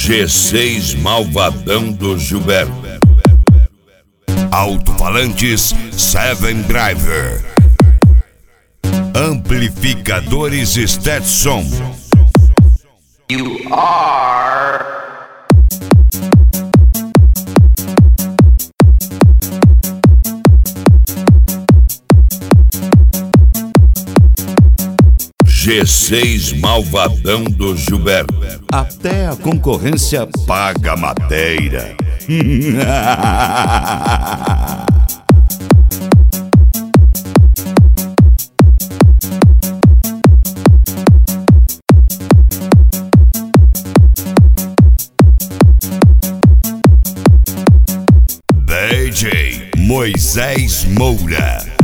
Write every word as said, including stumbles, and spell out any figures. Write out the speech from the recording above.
G seis Malvadão do Gilberto. Alto-falantes Seven Driver. Amplificadores Stetson. You are G seis Malvadão do Gilberto. Até a concorrência paga madeira. D J Moisés Moura.